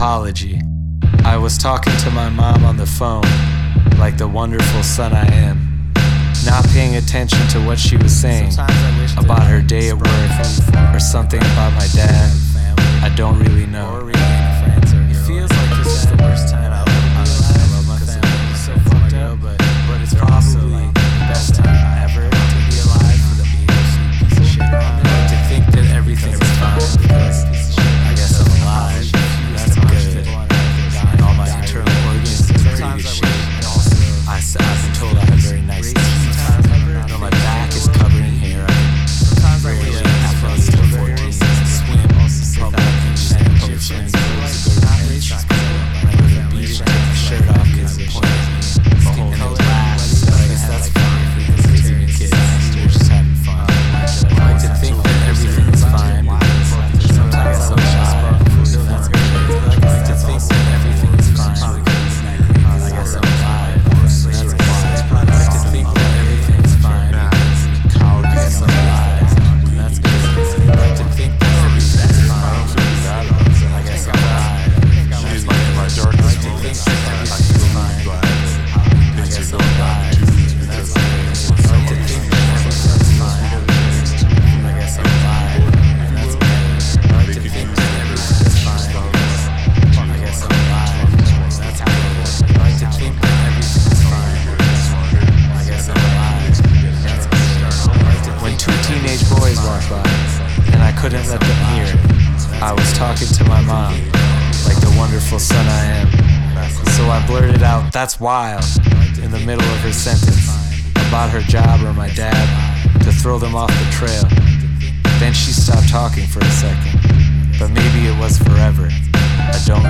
apology. I was talking to my mom on the phone, like the wonderful son I am, not paying attention to what she was saying about her day at work or something about my dad. I don't really know. It feels like this is the worst time I love my family. It's so fucked up, but it's probably the best time ever to be alive for the piece of shit. I like to think that everything is fine because I guess I'm alive. That's good. And all my internal organs are pretty shit. I've been told I have very nice teeth. No, my back is covered in hair. I can rarely have fun till 14 to swim. Public and potions. Shirt off because it pointed me. My whole nose laughs. I guess that's fine because it's even kids. They're just having fun. I like to think that everything's fine. Sometimes I'm shy. That's great. I like to think that everything's fine. I guess I'm alive. That's why. I like to think that everything's fine. I guess I'm alive. That's good. I like to think that everything's fine. I guess I'm alive. My darkest moments, When two teenage boys walked by, and I couldn't let them hear it, I was talking to my mom, like the wonderful son I am. So I blurted out, "That's wild," in the middle of her sentence, about her job or my dad, to throw them off the trail. Then she stopped talking for a second, but maybe it was forever. I don't